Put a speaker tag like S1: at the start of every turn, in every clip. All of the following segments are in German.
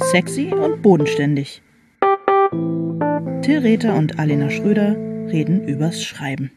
S1: Sexy und bodenständig. Till Rether und Alena Schröder reden übers Schreiben.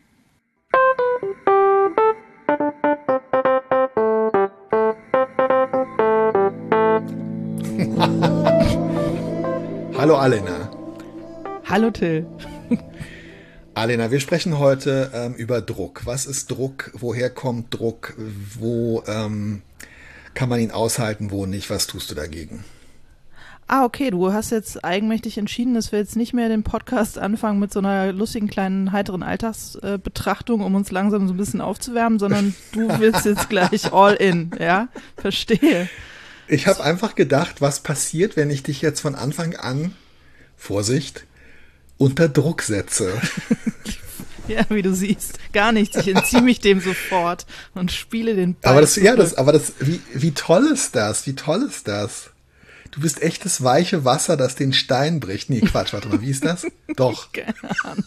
S2: Hallo Alena.
S1: Hallo Till.
S2: Alena, wir sprechen heute über Druck. Was ist Druck? Woher kommt Druck? Wo kann man ihn aushalten, wo nicht? Was tust du dagegen?
S1: Okay, du hast jetzt eigenmächtig entschieden, dass wir jetzt nicht mehr den Podcast anfangen mit so einer lustigen, kleinen, heiteren Alltagsbetrachtung, um uns langsam so ein bisschen aufzuwärmen, sondern du willst jetzt gleich all in, ja? Verstehe.
S2: Ich habe einfach gedacht, was passiert, wenn ich dich jetzt von Anfang an, Vorsicht, unter Druck setze.
S1: Ja, wie du siehst, gar nichts. Ich entziehe mich dem sofort und spiele den Ball.
S2: Wie toll ist das? Wie toll ist das? Du bist echtes weiche Wasser, das den Stein bricht. Nee, Quatsch, warte mal, wie ist das? Doch.
S1: Keine Ahnung.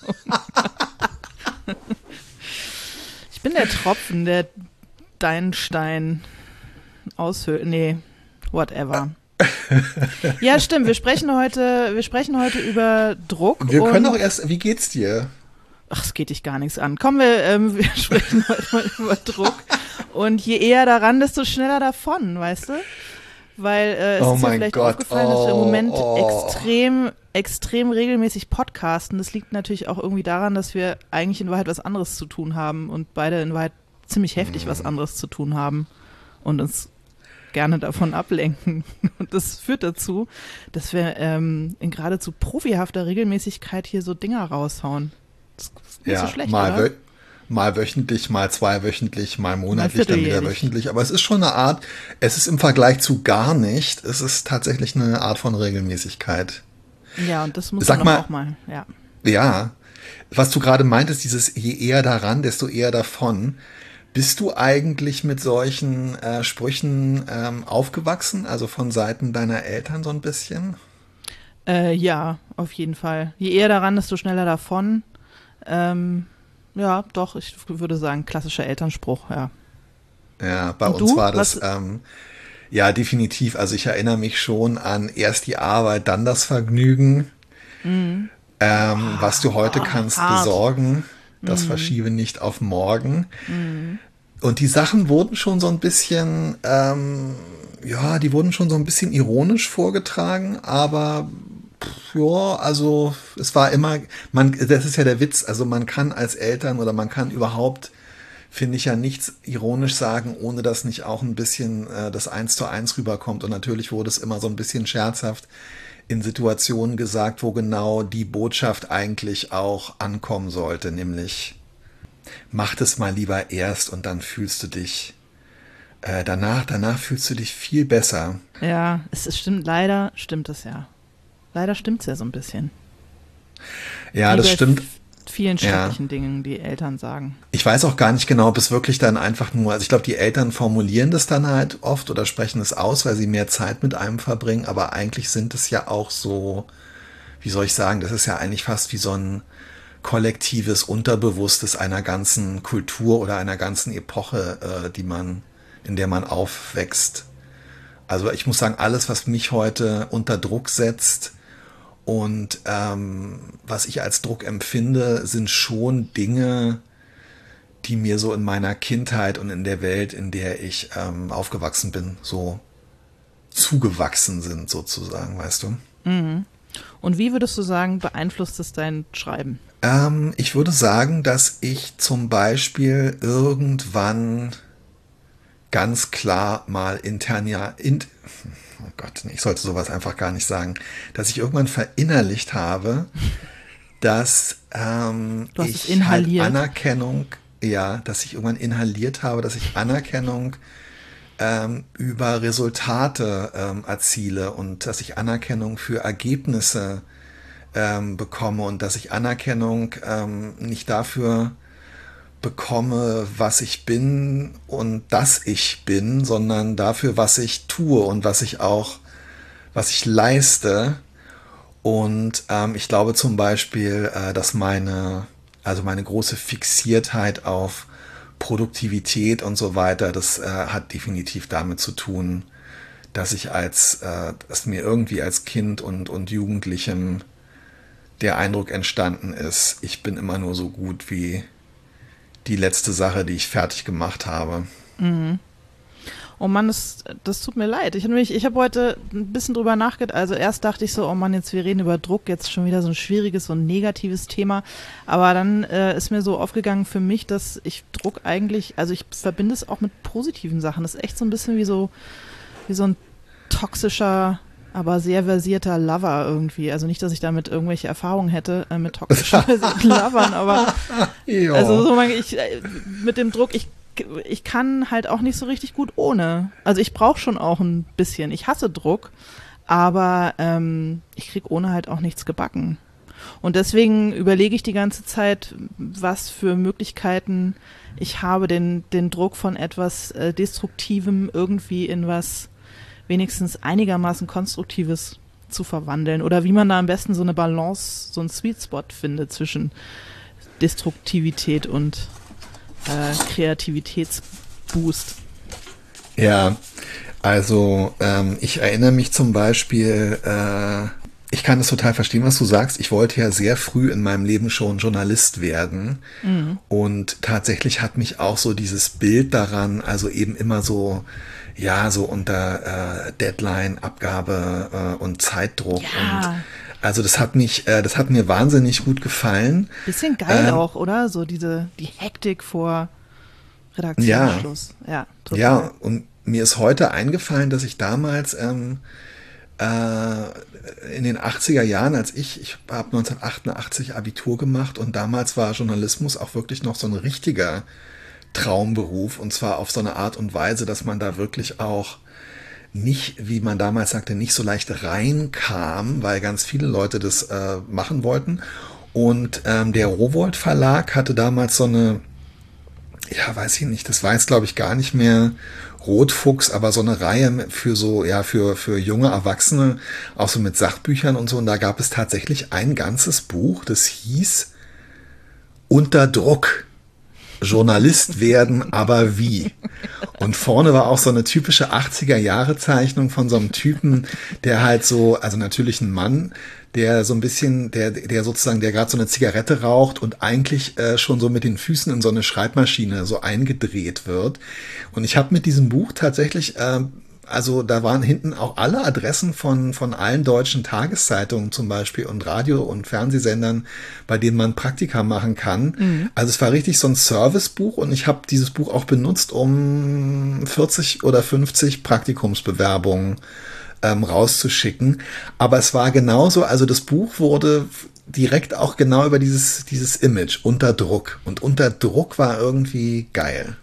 S1: Ich bin der Tropfen, der deinen Stein aushöhlt. Nee, whatever. Ja, stimmt. Wir sprechen heute über Druck.
S2: Wir können auch erst, wie geht's dir?
S1: Ach, es geht dich gar nichts an. Komm, wir sprechen heute mal über Druck. Und je eher daran, desto schneller davon, weißt du? Weil es ist dir vielleicht aufgefallen, dass wir im Moment extrem regelmäßig podcasten. Das liegt natürlich auch irgendwie daran, dass wir eigentlich in Wahrheit was anderes zu tun haben und beide in Wahrheit ziemlich heftig was anderes zu tun haben und uns gerne davon ablenken. Und das führt dazu, dass wir in geradezu profihafter Regelmäßigkeit hier so Dinger raushauen. Das ist nicht so schlecht, oder?
S2: Mal wöchentlich, mal zweiwöchentlich, mal monatlich, dann wieder wöchentlich. Aber es ist schon eine Art, es ist im Vergleich zu gar nicht, es ist tatsächlich eine Art von Regelmäßigkeit.
S1: Ja, und das muss man doch auch mal, ja.
S2: Ja, was du gerade meintest, dieses je eher daran, desto eher davon. Bist du eigentlich mit solchen Sprüchen aufgewachsen, also von Seiten deiner Eltern so ein bisschen?
S1: Ja, auf jeden Fall. Je eher daran, desto schneller davon. Ja, doch, ich würde sagen, klassischer Elternspruch, ja.
S2: Ja, bei uns war das, ja, definitiv. Also ich erinnere mich schon an erst die Arbeit, dann das Vergnügen. Mhm. Was du heute kannst besorgen, das verschiebe nicht auf morgen. Mhm. Und die Sachen wurden schon so ein bisschen, die wurden schon so ein bisschen ironisch vorgetragen, aber ja, also es war immer, das ist ja der Witz, also man kann als Eltern oder man kann überhaupt, finde ich ja, nichts ironisch sagen, ohne dass nicht auch ein bisschen das 1:1 rüberkommt. Und natürlich wurde es immer so ein bisschen scherzhaft in Situationen gesagt, wo genau die Botschaft eigentlich auch ankommen sollte, nämlich mach das mal lieber erst und dann fühlst du dich, danach fühlst du dich viel besser.
S1: Ja, stimmt, leider stimmt es ja. Leider stimmt es ja so ein bisschen.
S2: Ja,
S1: wie
S2: das
S1: bei
S2: stimmt.
S1: Vielen schrecklichen Dingen, die Eltern sagen.
S2: Ich weiß auch gar nicht genau, ob es wirklich dann einfach nur, also ich glaube, die Eltern formulieren das dann halt oft oder sprechen es aus, weil sie mehr Zeit mit einem verbringen, aber eigentlich sind es ja auch so, wie soll ich sagen, das ist ja eigentlich fast wie so ein kollektives Unterbewusstes einer ganzen Kultur oder einer ganzen Epoche, in der man aufwächst. Also ich muss sagen, alles, was mich heute unter Druck setzt und was ich als Druck empfinde, sind schon Dinge, die mir so in meiner Kindheit und in der Welt, in der ich aufgewachsen bin, so zugewachsen sind sozusagen, weißt du?
S1: Mhm. Und wie würdest du sagen, beeinflusst es dein Schreiben?
S2: Ich würde sagen, dass ich zum Beispiel irgendwann ganz klar mal oh Gott, ich sollte sowas einfach gar nicht sagen, dass ich irgendwann verinnerlicht habe, dass ich halt Anerkennung, dass ich irgendwann inhaliert habe, dass ich Anerkennung über Resultate erziele und dass ich Anerkennung für Ergebnisse bekomme und dass ich Anerkennung nicht dafür bekomme, was ich bin und dass ich bin, sondern dafür, was ich tue und was ich leiste. Und ich glaube zum Beispiel, dass meine große Fixiertheit auf Produktivität und so weiter, das hat definitiv damit zu tun, dass mir irgendwie als Kind und Jugendlichem der Eindruck entstanden ist, ich bin immer nur so gut wie die letzte Sache, die ich fertig gemacht habe.
S1: Mhm. Oh Mann, das tut mir leid. Ich habe heute ein bisschen drüber nachgedacht. Also erst dachte ich so, oh Mann, wir reden über Druck, jetzt schon wieder so ein schwieriges, so ein negatives Thema. Aber dann ist mir so aufgegangen für mich, dass ich Druck eigentlich, also ich verbinde es auch mit positiven Sachen. Das ist echt so ein bisschen wie so ein toxischer, aber sehr versierter Lover irgendwie. Also nicht, dass ich damit irgendwelche Erfahrungen hätte mit toxischen versierten Lovern, aber also so mit dem Druck, ich kann halt auch nicht so richtig gut ohne. Also ich brauche schon auch ein bisschen. Ich hasse Druck, aber ich krieg ohne halt auch nichts gebacken. Und deswegen überlege ich die ganze Zeit, was für Möglichkeiten ich habe, den Druck von etwas Destruktivem irgendwie in was wenigstens einigermaßen Konstruktives zu verwandeln. Oder wie man da am besten so eine Balance, so einen Sweet Spot findet zwischen Destruktivität und Kreativitätsboost.
S2: Ja, also ich erinnere mich zum Beispiel, ich kann es total verstehen, was du sagst. Ich wollte ja sehr früh in meinem Leben schon Journalist werden. Mhm. Und tatsächlich hat mich auch so dieses Bild daran, also eben immer so, ja, so unter Deadline, Abgabe und Zeitdruck und also das hat mir wahnsinnig gut gefallen.
S1: Bisschen geil auch, oder? So die Hektik vor Redaktionsschluss. Ja,
S2: total. Ja, und mir ist heute eingefallen, dass ich damals in den 80er Jahren, als ich habe 1988 Abitur gemacht und damals war Journalismus auch wirklich noch so ein richtiger Traumberuf und zwar auf so eine Art und Weise, dass man da wirklich auch nicht, wie man damals sagte, nicht so leicht reinkam, weil ganz viele Leute das machen wollten. Und der Rowohlt Verlag hatte damals so eine, ja, weiß ich nicht, das weiß glaube ich gar nicht mehr, Rotfuchs, aber so eine Reihe für so, ja, für junge Erwachsene, auch so mit Sachbüchern und so. Und da gab es tatsächlich ein ganzes Buch, das hieß Unter Druck. Journalist werden, aber wie? Und vorne war auch so eine typische 80er-Jahre-Zeichnung von so einem Typen, der halt so, also natürlich ein Mann, der so ein bisschen, der sozusagen, der gerade so eine Zigarette raucht und eigentlich schon so mit den Füßen in so eine Schreibmaschine so eingedreht wird. Und ich habe mit diesem Buch tatsächlich also da waren hinten auch alle Adressen von allen deutschen Tageszeitungen zum Beispiel und Radio- und Fernsehsendern, bei denen man Praktika machen kann. Mhm. Also es war richtig so ein Servicebuch und ich habe dieses Buch auch benutzt, um 40 oder 50 Praktikumsbewerbungen rauszuschicken. Aber es war genauso, also das Buch wurde direkt auch genau über dieses Image, Unter Druck. Und Unter Druck war irgendwie geil.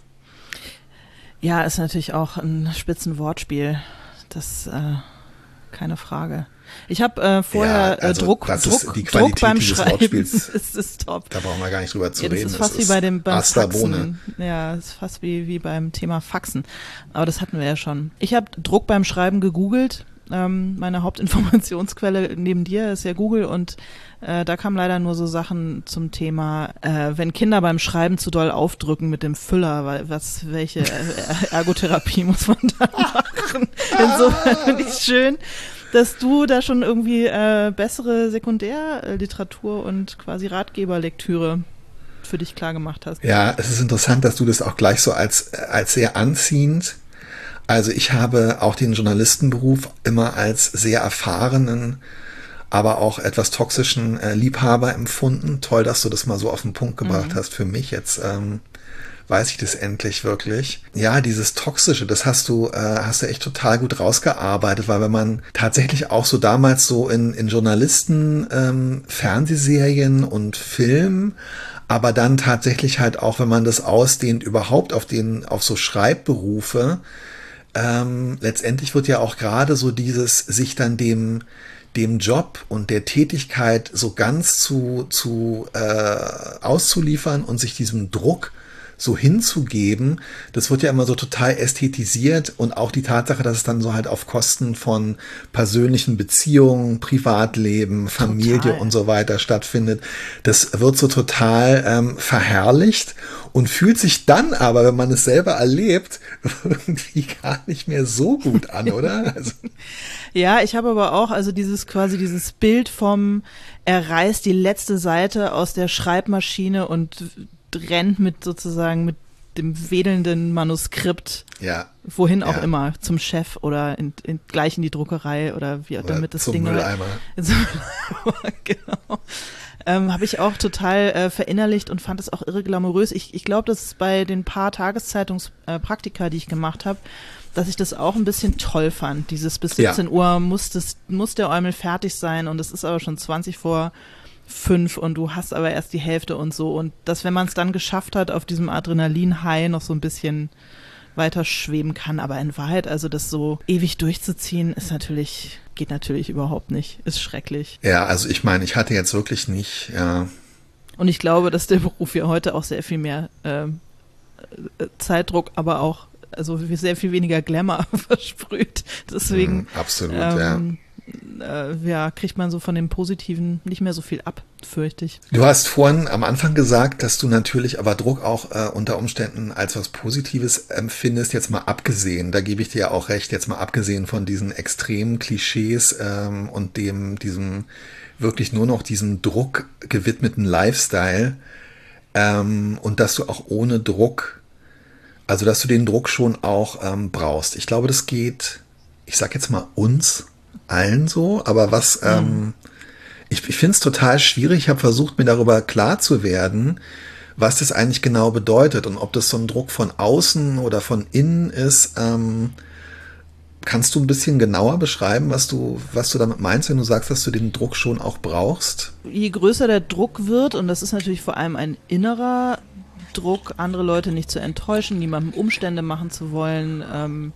S1: Ja, ist natürlich auch ein Spitzenwortspiel. Das keine Frage. Ich habe vorher Druck beim Schreiben. ist top.
S2: Da brauchen wir gar nicht drüber zu reden.
S1: Das ist fast wie beim Faxen. Ja, das ist fast wie beim Thema Faxen. Aber das hatten wir ja schon. Ich habe Druck beim Schreiben gegoogelt. Meine Hauptinformationsquelle neben dir ist ja Google und da kamen leider nur so Sachen zum Thema, wenn Kinder beim Schreiben zu doll aufdrücken mit dem Füller, welche Ergotherapie muss man da machen? Insofern finde ich es schön, dass du da schon irgendwie bessere Sekundärliteratur und quasi Ratgeberlektüre für dich klar gemacht hast.
S2: Ja, es ist interessant, dass du das auch gleich so als sehr anziehend. Also ich habe auch den Journalistenberuf immer als sehr erfahrenen, aber auch etwas toxischen Liebhaber empfunden. Toll, dass du das mal so auf den Punkt gebracht hast für mich. Jetzt weiß ich das endlich wirklich. Ja, dieses Toxische, das hast du echt total gut rausgearbeitet, weil wenn man tatsächlich auch so damals so in Journalisten, Fernsehserien und Film, aber dann tatsächlich halt auch, wenn man das ausdehnt, überhaupt auf so Schreibberufe, letztendlich wird ja auch gerade so dieses sich dann dem Job und der Tätigkeit so ganz auszuliefern und sich diesem Druck so hinzugeben, das wird ja immer so total ästhetisiert und auch die Tatsache, dass es dann so halt auf Kosten von persönlichen Beziehungen, Privatleben, Familie total. Und so weiter stattfindet, das wird so total verherrlicht und fühlt sich dann aber, wenn man es selber erlebt, irgendwie gar nicht mehr so gut an, oder? Also.
S1: Ja, ich habe aber auch, also dieses Bild vom, er reißt die letzte Seite aus der Schreibmaschine und rennt mit dem wedelnden Manuskript, wohin auch immer, zum Chef oder gleich in die Druckerei oder wie auch damit das
S2: zum
S1: Ding.
S2: Mülleimer.
S1: Genau. Habe ich auch total verinnerlicht und fand es auch irre glamourös. Ich glaube, dass es bei den paar Tageszeitungs-Praktika, die ich gemacht habe, dass ich das auch ein bisschen toll fand. Dieses bis 17 Uhr muss der Eumel fertig sein und es ist aber schon 5:20 und du hast aber erst die Hälfte und so. Und dass, wenn man es dann geschafft hat, auf diesem Adrenalin-High noch so ein bisschen weiter schweben kann. Aber in Wahrheit, also das so ewig durchzuziehen, geht natürlich überhaupt nicht. Ist schrecklich.
S2: Ja, also ich meine, ich hatte jetzt wirklich nicht,
S1: Und ich glaube, dass der Beruf ja heute auch sehr viel mehr Zeitdruck, aber auch sehr viel weniger Glamour versprüht. Deswegen
S2: absolut,
S1: kriegt man so von dem Positiven nicht mehr so viel ab, fürchte ich.
S2: Du hast vorhin am Anfang gesagt, dass du natürlich aber Druck auch unter Umständen als was Positives empfindest, jetzt mal abgesehen, da gebe ich dir ja auch recht, jetzt mal abgesehen von diesen extremen Klischees und diesem wirklich nur noch diesem Druck gewidmeten Lifestyle und dass du auch ohne Druck, also dass du den Druck schon auch brauchst. Ich glaube, das geht, ich sag jetzt mal uns allen so, aber ich finde es total schwierig. Ich habe versucht, mir darüber klar zu werden, was das eigentlich genau bedeutet und ob das so ein Druck von außen oder von innen ist. Kannst du ein bisschen genauer beschreiben, was du damit meinst, wenn du sagst, dass du den Druck schon auch brauchst?
S1: Je größer der Druck wird, und das ist natürlich vor allem ein innerer Druck, andere Leute nicht zu enttäuschen, niemandem Umstände machen zu wollen,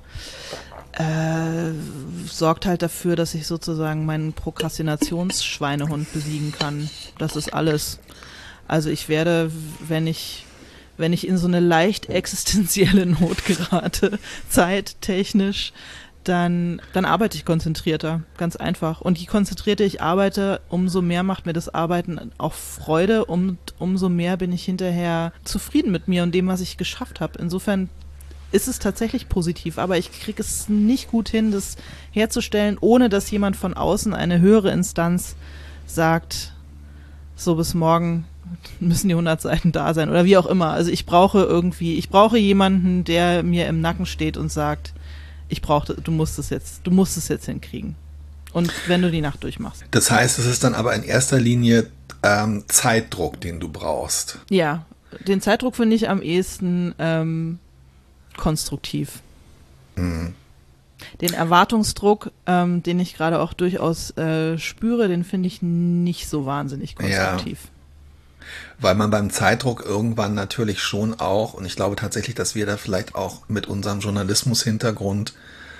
S1: sorgt halt dafür, dass ich sozusagen meinen Prokrastinationsschweinehund besiegen kann. Das ist alles. Also ich werde, wenn ich in so eine leicht existenzielle Not gerate, zeittechnisch, dann arbeite ich konzentrierter, ganz einfach. Und je konzentrierter ich arbeite, umso mehr macht mir das Arbeiten auch Freude und umso mehr bin ich hinterher zufrieden mit mir und dem, was ich geschafft habe. Insofern ist es tatsächlich positiv, aber ich kriege es nicht gut hin, das herzustellen, ohne dass jemand von außen, eine höhere Instanz, sagt, so bis morgen müssen die 100 Seiten da sein oder wie auch immer. Also ich brauche jemanden, der mir im Nacken steht und sagt, du musst es jetzt hinkriegen. Und wenn du die Nacht durchmachst.
S2: Das heißt, es ist dann aber in erster Linie Zeitdruck, den du brauchst.
S1: Ja, den Zeitdruck finde ich am ehesten konstruktiv.
S2: Mhm.
S1: Den Erwartungsdruck, den ich gerade auch durchaus spüre, den finde ich nicht so wahnsinnig konstruktiv.
S2: Ja. Weil man beim Zeitdruck irgendwann natürlich schon auch, und ich glaube tatsächlich, dass wir da vielleicht auch mit unserem Journalismus-Hintergrund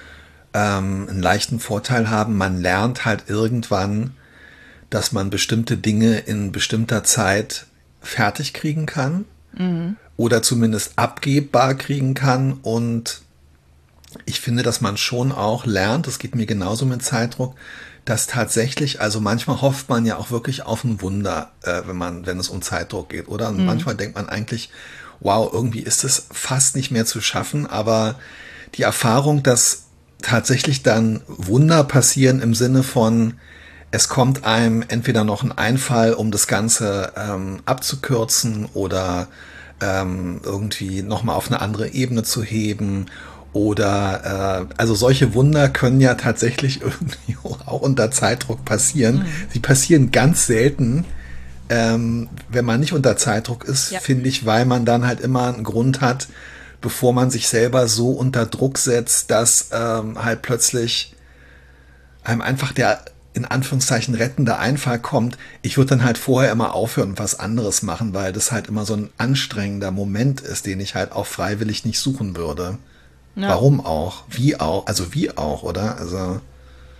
S2: einen leichten Vorteil haben. Man lernt halt irgendwann, dass man bestimmte Dinge in bestimmter Zeit fertig kriegen kann. Mhm. Oder zumindest abgebbar kriegen kann. Und ich finde, dass man schon auch lernt, das geht mir genauso mit Zeitdruck, dass tatsächlich, also manchmal hofft man ja auch wirklich auf ein Wunder, wenn es um Zeitdruck geht, oder? Und manchmal denkt man eigentlich, wow, irgendwie ist es fast nicht mehr zu schaffen, aber die Erfahrung, dass tatsächlich dann Wunder passieren im Sinne von, es kommt einem entweder noch ein Einfall, um das Ganze abzukürzen oder irgendwie nochmal auf eine andere Ebene zu heben. Oder also solche Wunder können ja tatsächlich irgendwie auch unter Zeitdruck passieren. Sie passieren ganz selten, wenn man nicht unter Zeitdruck ist, finde ich, weil man dann halt immer einen Grund hat, bevor man sich selber so unter Druck setzt, dass halt plötzlich einem einfach der in Anführungszeichen rettende Einfall kommt. Ich würde dann halt vorher immer aufhören und was anderes machen, weil das halt immer so ein anstrengender Moment ist, den ich halt auch freiwillig nicht suchen würde. Ja. Warum auch? Wie auch? Also wie auch, oder? Also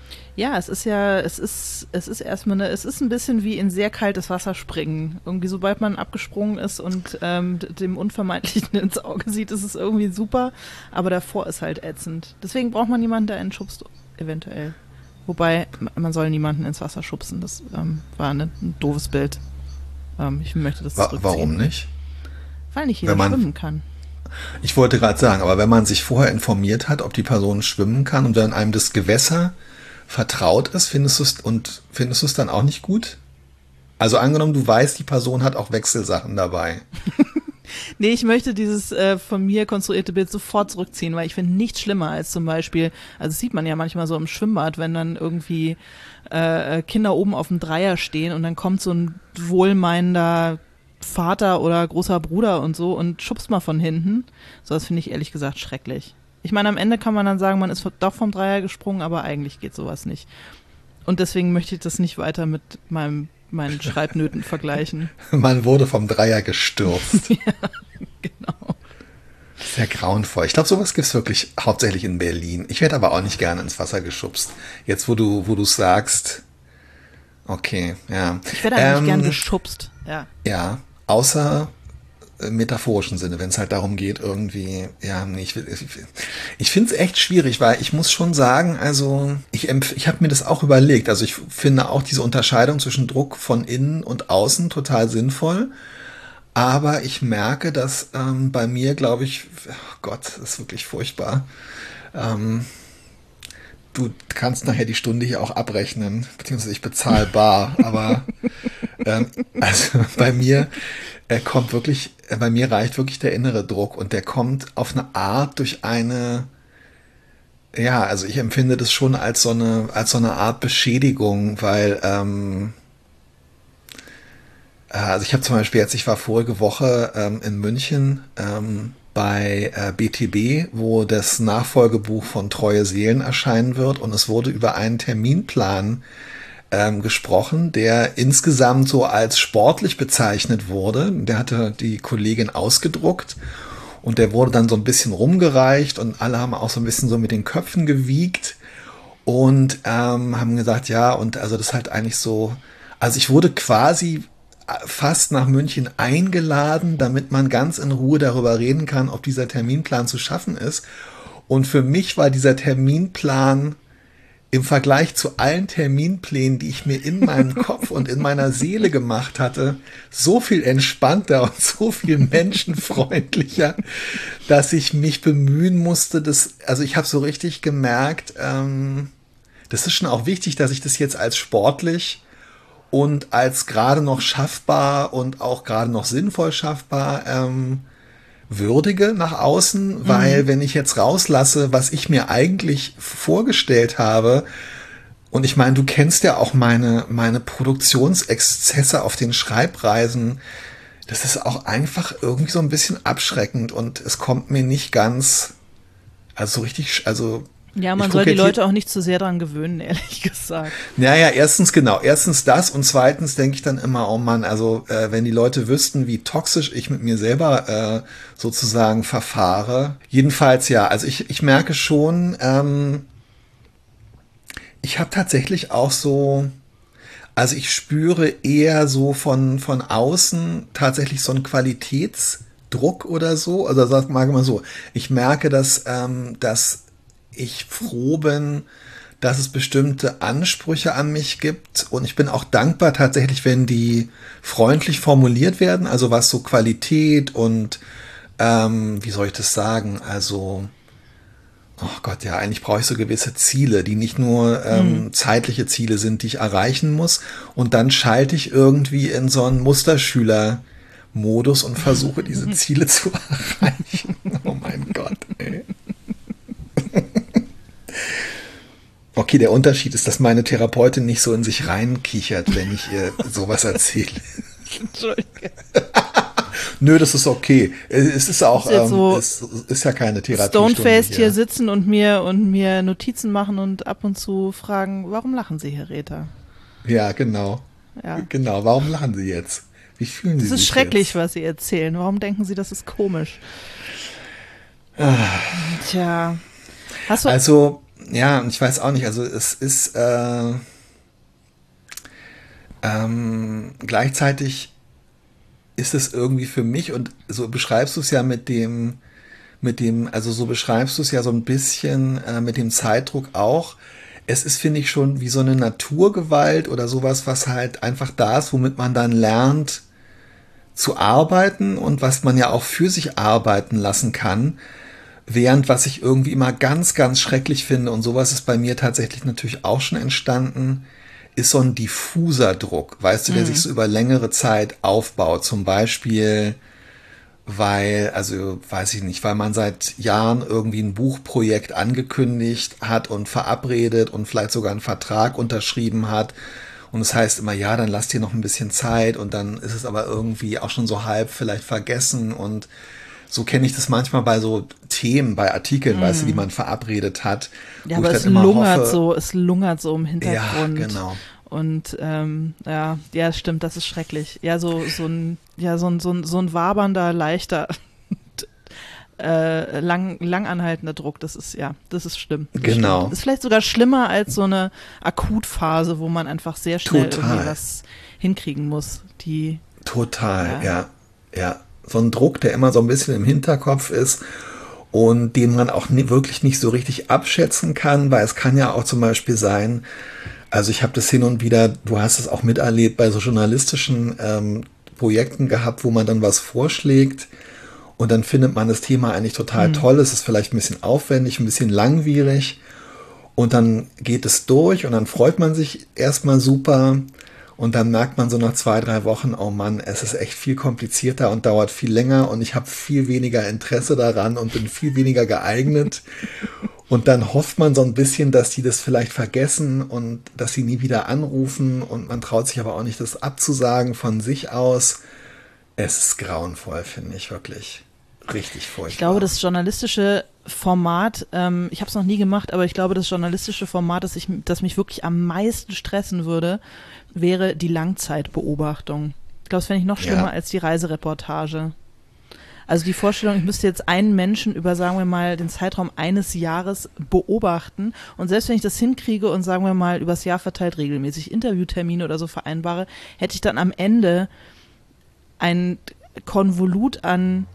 S1: Ja, es ist erstmal es ist ein bisschen wie in sehr kaltes Wasser springen. Irgendwie, sobald man abgesprungen ist und dem Unvermeidlichen ins Auge sieht, ist es irgendwie super, aber davor ist halt ätzend. Deswegen braucht man jemanden, der einen schubst, eventuell. Wobei, man soll niemanden ins Wasser schubsen. Das war ein doofes Bild. Ich möchte das zurückziehen.
S2: Warum nicht?
S1: Weil nicht jeder schwimmen kann.
S2: Ich wollte gerade sagen, aber wenn man sich vorher informiert hat, ob die Person schwimmen kann und dann einem das Gewässer vertraut ist, findest du es dann auch nicht gut? Also angenommen, du weißt, die Person hat auch Wechselsachen dabei.
S1: Nee, ich möchte dieses von mir konstruierte Bild sofort zurückziehen, weil ich finde nichts schlimmer als zum Beispiel, also das sieht man ja manchmal so im Schwimmbad, wenn dann irgendwie Kinder oben auf dem Dreier stehen und dann kommt so ein wohlmeinender Vater oder großer Bruder und so und schubst mal von hinten. So, das finde ich ehrlich gesagt schrecklich. Ich meine, am Ende kann man dann sagen, man ist doch vom Dreier gesprungen, aber eigentlich geht sowas nicht. Und deswegen möchte ich das nicht weiter mit meinen Schreibnöten vergleichen.
S2: Man wurde vom Dreier gestürzt.
S1: Ja, genau.
S2: Sehr grauenvoll. Ich glaube, sowas gibt es wirklich hauptsächlich in Berlin. Ich werde aber auch nicht gerne ins Wasser geschubst. Jetzt, wo du sagst, okay, ja.
S1: Ich werde eigentlich gern geschubst, ja.
S2: Ja, außer metaphorischen Sinne, wenn es halt darum geht, irgendwie, ja, nee, ich finde es echt schwierig, weil ich muss schon sagen, also ich habe mir das auch überlegt, also ich finde auch diese Unterscheidung zwischen Druck von innen und außen total sinnvoll, aber ich merke, dass bei mir, glaube ich, oh Gott, das ist wirklich furchtbar, du kannst nachher die Stunde hier auch abrechnen, beziehungsweise ich bezahle bar, aber also bei mir reicht wirklich der innere Druck und der kommt auf eine Art durch also ich empfinde das schon als so eine Art Beschädigung, weil also ich habe zum Beispiel ich war vorige Woche in München bei BTB, wo das Nachfolgebuch von Treue Seelen erscheinen wird und es wurde über einen Terminplan gesprochen, der insgesamt so als sportlich bezeichnet wurde. Der hatte die Kollegin ausgedruckt und der wurde dann so ein bisschen rumgereicht und alle haben auch so ein bisschen so mit den Köpfen gewiegt und haben gesagt, ja, und also das ist halt eigentlich so, also ich wurde quasi fast nach München eingeladen, damit man ganz in Ruhe darüber reden kann, ob dieser Terminplan zu schaffen ist. Und für mich war dieser Terminplan im Vergleich zu allen Terminplänen, die ich mir in meinem Kopf und in meiner Seele gemacht hatte, so viel entspannter und so viel menschenfreundlicher, dass ich mich bemühen musste, also ich habe so richtig gemerkt, das ist schon auch wichtig, dass ich das jetzt als sportlich und als gerade noch schaffbar und auch gerade noch sinnvoll schaffbar würdige nach außen, weil wenn ich jetzt rauslasse, was ich mir eigentlich vorgestellt habe, und ich meine, du kennst ja auch meine Produktionsexzesse auf den Schreibreisen, das ist auch einfach irgendwie so ein bisschen abschreckend und es kommt mir nicht ganz, also richtig, also
S1: ja, man soll die Leute auch nicht zu sehr dran gewöhnen, ehrlich gesagt.
S2: Naja, erstens das und zweitens denke ich dann immer, oh Mann, also wenn die Leute wüssten, wie toxisch ich mit mir selber sozusagen verfahre. Jedenfalls ja, also ich merke schon, ich habe tatsächlich auch so, also ich spüre eher so von außen tatsächlich so einen Qualitätsdruck oder so. Also sag mal so, ich merke, dass ich froh bin, dass es bestimmte Ansprüche an mich gibt und ich bin auch dankbar tatsächlich, wenn die freundlich formuliert werden, also was so Qualität und wie soll ich das sagen, also oh Gott, ja, eigentlich brauche ich so gewisse Ziele, die nicht nur zeitliche Ziele sind, die ich erreichen muss und dann schalte ich irgendwie in so einen Musterschüler-Modus und versuche diese Ziele zu erreichen. Oh mein Gott, ey. Okay, der Unterschied ist, dass meine Therapeutin nicht so in sich reinkichert, wenn ich ihr sowas erzähle. Entschuldige. Nö, das ist okay. Es ist auch, es ist ja keine Therapie.
S1: Stonefaced hier sitzen und mir Notizen machen und ab und zu fragen, warum lachen Sie, Herr Rether?
S2: Ja, genau. Ja. Genau, warum lachen Sie jetzt? Wie fühlen Sie sich?
S1: Das ist schrecklich, was Sie erzählen. Warum denken Sie, das ist komisch? Tja.
S2: Also, ja, ich weiß auch nicht, also es ist gleichzeitig ist es irgendwie für mich, und so beschreibst du es ja also so beschreibst du es ja so ein bisschen mit dem Zeitdruck auch. Es ist, finde ich, schon wie so eine Naturgewalt oder sowas, was halt einfach da ist, womit man dann lernt zu arbeiten und was man ja auch für sich arbeiten lassen kann. Während was ich irgendwie immer ganz, ganz schrecklich finde, und sowas ist bei mir tatsächlich natürlich auch schon entstanden, ist so ein diffuser Druck, weißt du, der sich so über längere Zeit aufbaut. Zum Beispiel, weiß ich nicht, weil man seit Jahren irgendwie ein Buchprojekt angekündigt hat und verabredet und vielleicht sogar einen Vertrag unterschrieben hat. Und es heißt immer, ja, dann lass dir noch ein bisschen Zeit, und dann ist es aber irgendwie auch schon so halb vielleicht vergessen. Und so kenne ich das manchmal bei so Themen, bei Artikeln, weißt du, die man verabredet hat.
S1: Ja, aber es lungert so im Hintergrund.
S2: Ja, genau.
S1: Und ja, stimmt, das ist schrecklich. Ja, so ein wabernder, leichter, langanhaltender Druck, das ist schlimm. Das
S2: genau.
S1: stimmt. Ist vielleicht sogar schlimmer als so eine Akutphase, wo man einfach sehr schnell irgendwie was hinkriegen muss.
S2: Total, ja. So ein Druck, der immer so ein bisschen im Hinterkopf ist und den man auch wirklich nicht so richtig abschätzen kann, weil es kann ja auch zum Beispiel sein, also ich habe das hin und wieder, du hast es auch miterlebt, bei so journalistischen Projekten gehabt, wo man dann was vorschlägt und dann findet man das Thema eigentlich total toll, es ist vielleicht ein bisschen aufwendig, ein bisschen langwierig, und dann geht es durch und dann freut man sich erstmal super. Und dann merkt man so nach 2-3 Wochen, oh Mann, es ist echt viel komplizierter und dauert viel länger und ich habe viel weniger Interesse daran und bin viel weniger geeignet. Und dann hofft man so ein bisschen, dass die das vielleicht vergessen und dass sie nie wieder anrufen, und man traut sich aber auch nicht, das abzusagen von sich aus. Es ist grauenvoll, finde ich, wirklich. Richtig furchtbar.
S1: Ich glaube, das journalistische Format, ich habe es noch nie gemacht, aber ich glaube, das journalistische Format, das mich wirklich am meisten stressen würde, wäre die Langzeitbeobachtung. Ich glaube, das fände ich noch schlimmer als die Reisereportage. Also die Vorstellung, ich müsste jetzt einen Menschen über, sagen wir mal, den Zeitraum eines Jahres beobachten, und selbst wenn ich das hinkriege und, sagen wir mal, übers Jahr verteilt regelmäßig Interviewtermine oder so vereinbare, hätte ich dann am Ende ein Konvolut an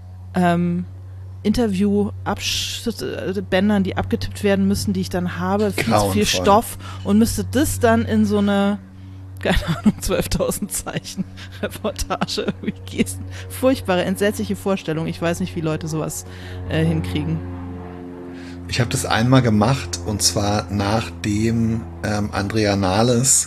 S1: Interviewbändern, die abgetippt werden müssen, die ich dann habe, viel zu viel Stoff, und müsste das dann in so eine, keine Ahnung, 12.000 Zeichen Reportage irgendwie gießen. Furchtbare, entsetzliche Vorstellung. Ich weiß nicht, wie Leute sowas hinkriegen.
S2: Ich habe das einmal gemacht, und zwar nachdem Andrea Nahles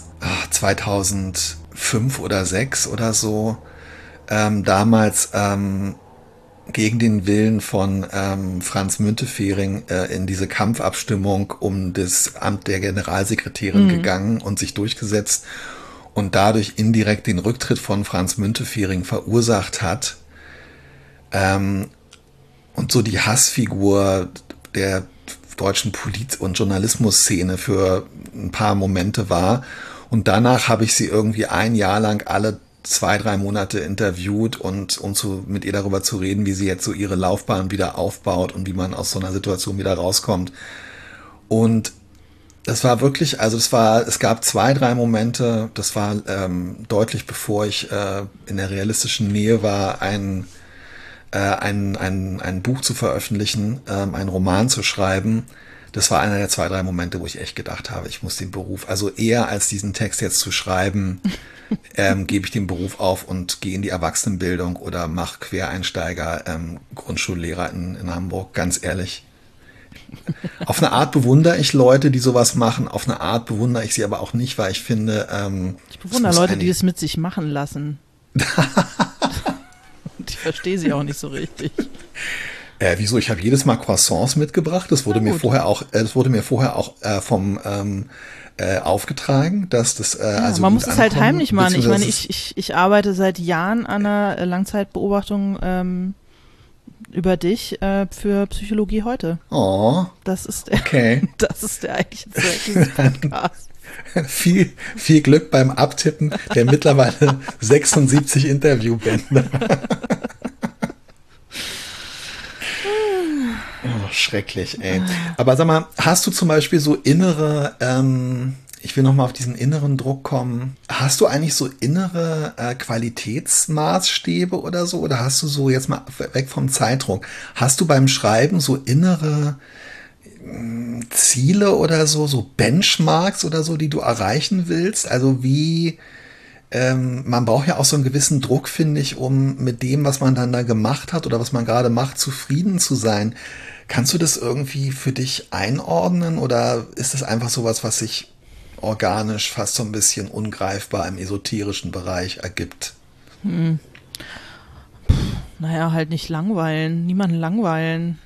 S2: 2005 oder 2006 oder so damals gegen den Willen von Franz Müntefering in diese Kampfabstimmung um das Amt der Generalsekretärin gegangen und sich durchgesetzt und dadurch indirekt den Rücktritt von Franz Müntefering verursacht hat. Und so die Hassfigur der deutschen Polit- und Journalismusszene für ein paar Momente war. Und danach habe ich sie irgendwie ein Jahr lang alle 2-3 Monate interviewt, und um mit ihr darüber zu reden, wie sie jetzt so ihre Laufbahn wieder aufbaut und wie man aus so einer Situation wieder rauskommt. Und das war wirklich, also es gab 2-3 Momente, das war deutlich bevor ich in der realistischen Nähe war, ein Buch zu veröffentlichen, einen Roman zu schreiben. Das war einer der 2-3 Momente, wo ich echt gedacht habe, ich muss den Beruf, also eher als diesen Text jetzt zu schreiben, gebe ich den Beruf auf und gehe in die Erwachsenenbildung oder mache Quereinsteiger, Grundschullehrer in Hamburg, ganz ehrlich. Auf eine Art bewundere ich Leute, die sowas machen, auf eine Art bewundere ich sie aber auch nicht, weil ich finde...
S1: ich bewundere Leute, die es mit sich machen lassen. Ich verstehe sie auch nicht so richtig.
S2: Wieso? Ich habe jedes Mal Croissants mitgebracht. Das wurde mir vorher auch vom aufgetragen, dass das also
S1: man muss es halt heimlich machen. Ich meine, ich arbeite seit Jahren an einer Langzeitbeobachtung über dich für Psychologie heute.
S2: Oh.
S1: Das ist der eigentliche Zweck dieses Podcasts.
S2: Viel Glück beim Abtippen der mittlerweile 76 Interviewbänder. Oh, schrecklich, ey. Aber sag mal, hast du zum Beispiel so innere, ich will nochmal auf diesen inneren Druck kommen. Hast du eigentlich so innere Qualitätsmaßstäbe oder so? Oder hast du so, jetzt mal weg vom Zeitdruck, hast du beim Schreiben so innere Ziele oder so Benchmarks oder so, die du erreichen willst? Also wie, man braucht ja auch so einen gewissen Druck, finde ich, um mit dem, was man dann da gemacht hat oder was man gerade macht, zufrieden zu sein. Kannst du das irgendwie für dich einordnen oder ist das einfach sowas, was sich organisch fast so ein bisschen ungreifbar im esoterischen Bereich ergibt?
S1: Naja, halt nicht langweilen, niemanden langweilen.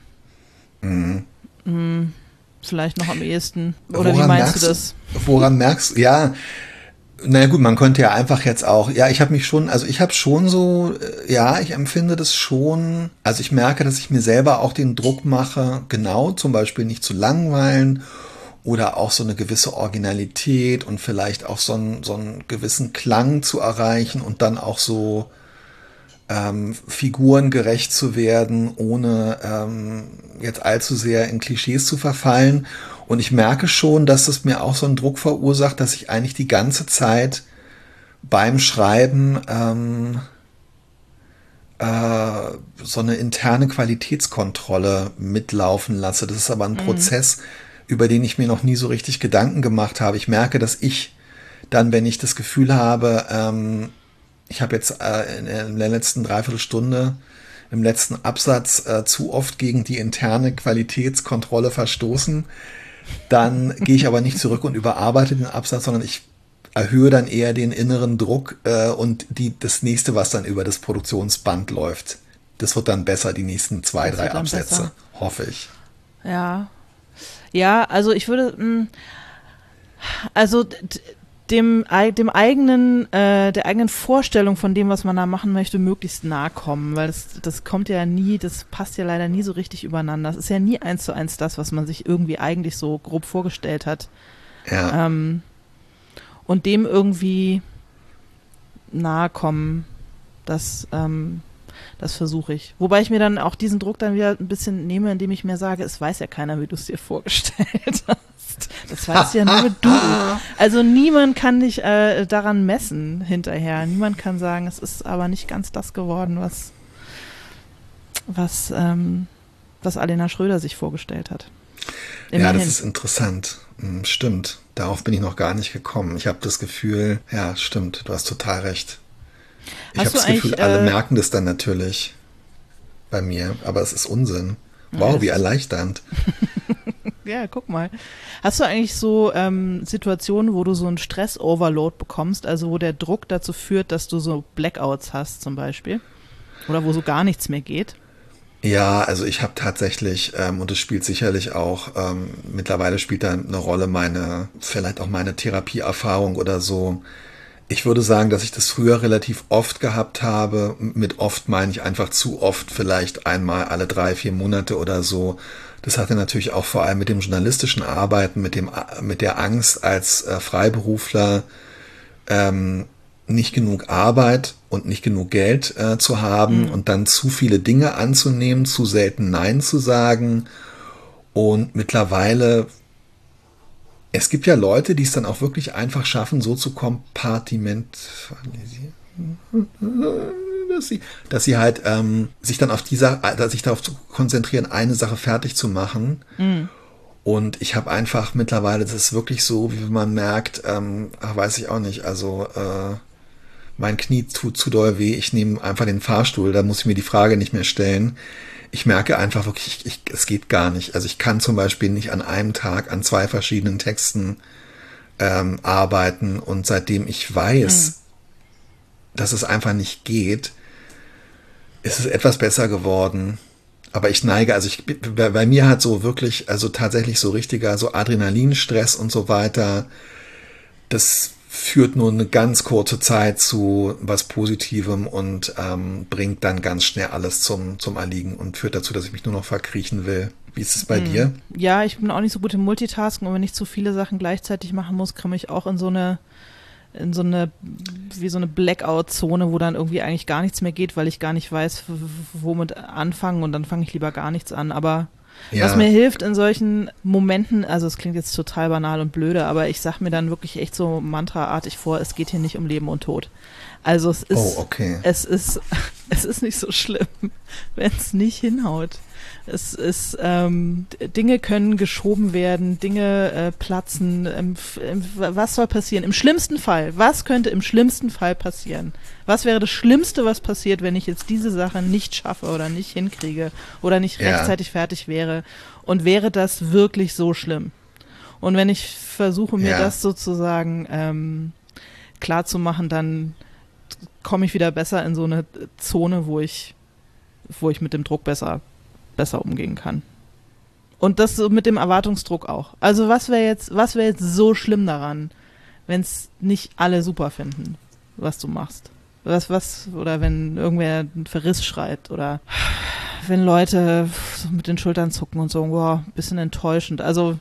S1: Vielleicht noch am ehesten. Oder wie meinst du das?
S2: Woran merkst du, ja, naja gut, man könnte ja einfach jetzt auch, ja, ich habe schon so, ja, ich empfinde das schon, also ich merke, dass ich mir selber auch den Druck mache, genau, zum Beispiel nicht zu langweilen oder auch so eine gewisse Originalität und vielleicht auch so einen gewissen Klang zu erreichen und dann auch so figurengerecht zu werden, ohne jetzt allzu sehr in Klischees zu verfallen. Und ich merke schon, dass es mir auch so einen Druck verursacht, dass ich eigentlich die ganze Zeit beim Schreiben so eine interne Qualitätskontrolle mitlaufen lasse. Das ist aber ein Prozess, über den ich mir noch nie so richtig Gedanken gemacht habe. Ich merke, dass ich dann, wenn ich das Gefühl habe, ich habe jetzt in der letzten Dreiviertelstunde im letzten Absatz zu oft gegen die interne Qualitätskontrolle verstoßen, dann gehe ich aber nicht zurück und überarbeite den Absatz, sondern ich erhöhe dann eher den inneren Druck und das nächste, was dann über das Produktionsband läuft, das wird dann besser, die nächsten 2, 3 Absätze, besser. Hoffe ich.
S1: Ja, also ich würde, also der eigenen Vorstellung von dem, was man da machen möchte, möglichst nahe kommen, weil das kommt ja nie, das passt ja leider nie so richtig übereinander. Das ist ja nie 1:1 das, was man sich irgendwie eigentlich so grob vorgestellt hat.
S2: Ja.
S1: Und dem irgendwie nahe kommen, das versuche ich. Wobei ich mir dann auch diesen Druck dann wieder ein bisschen nehme, indem ich mir sage, es weiß ja keiner, wie du es dir vorgestellt hast. Das weißt ja nur du. Also niemand kann dich daran messen hinterher. Niemand kann sagen, es ist aber nicht ganz das geworden, was Alena Schröder sich vorgestellt hat.
S2: Immerhin. Ja, das ist interessant. Stimmt. Darauf bin ich noch gar nicht gekommen. Ich habe das Gefühl, ja, stimmt, du hast total recht. Ich habe das Gefühl, alle merken das dann natürlich bei mir, aber es ist Unsinn. Wow, ja, wie erleichternd.
S1: Ja, guck mal. Hast du eigentlich so Situationen, wo du so einen Stress-Overload bekommst, also wo der Druck dazu führt, dass du so Blackouts hast zum Beispiel? Oder wo so gar nichts mehr geht?
S2: Ja, also ich habe tatsächlich, und es spielt sicherlich auch, mittlerweile spielt da eine Rolle vielleicht auch meine Therapieerfahrung oder so. Ich würde sagen, dass ich das früher relativ oft gehabt habe. Mit oft meine ich einfach zu oft, vielleicht einmal alle 3, 4 Monate oder so. Das hatte natürlich auch vor allem mit dem journalistischen Arbeiten, mit der Angst als Freiberufler, nicht genug Arbeit und nicht genug Geld zu haben und dann zu viele Dinge anzunehmen, zu selten Nein zu sagen. Und mittlerweile, es gibt ja Leute, die es dann auch wirklich einfach schaffen, so zu kompartimentisieren, dass sie halt sich dann sich darauf konzentrieren, eine Sache fertig zu machen. Und ich habe einfach mittlerweile, das ist wirklich so, wie man merkt, weiß ich auch nicht, also mein Knie tut zu doll weh, ich nehme einfach den Fahrstuhl, da muss ich mir die Frage nicht mehr stellen. Ich merke einfach wirklich, es geht gar nicht. Also ich kann zum Beispiel nicht an einem Tag an 2 verschiedenen Texten arbeiten und seitdem ich weiß, dass es einfach nicht geht, ist es etwas besser geworden. Aber ich neige, also bei mir hat so wirklich, also tatsächlich so richtiger, so Adrenalinstress und so weiter, das führt nur eine ganz kurze Zeit zu was Positivem und bringt dann ganz schnell alles zum Erliegen und führt dazu, dass ich mich nur noch verkriechen will. Wie ist es bei dir?
S1: Ja, ich bin auch nicht so gut im Multitasken und wenn ich zu viele Sachen gleichzeitig machen muss, komme ich auch in so eine Blackout-Zone, wo dann irgendwie eigentlich gar nichts mehr geht, weil ich gar nicht weiß, womit anfangen und dann fange ich lieber gar nichts an. Aber
S2: Ja.
S1: Was mir hilft in solchen Momenten, also es klingt jetzt total banal und blöde, aber ich sag mir dann wirklich echt so mantraartig vor, es geht hier nicht um Leben und Tod. Also es ist nicht so schlimm, wenn es nicht hinhaut. Es ist, Dinge können geschoben werden, Dinge platzen. Was soll passieren? Im schlimmsten Fall, was könnte im schlimmsten Fall passieren? Was wäre das Schlimmste, was passiert, wenn ich jetzt diese Sache nicht schaffe oder nicht hinkriege oder nicht rechtzeitig fertig wäre? Und wäre das wirklich so schlimm? Und wenn ich versuche, mir das sozusagen klar zu machen, dann komme ich wieder besser in so eine Zone, wo ich mit dem Druck besser umgehen kann. Und das so mit dem Erwartungsdruck auch. Also was wäre jetzt so schlimm daran, wenn es nicht alle super finden, was du machst? Oder wenn irgendwer einen Verriss schreit oder wenn Leute so mit den Schultern zucken und so, wow, bisschen enttäuschend. Also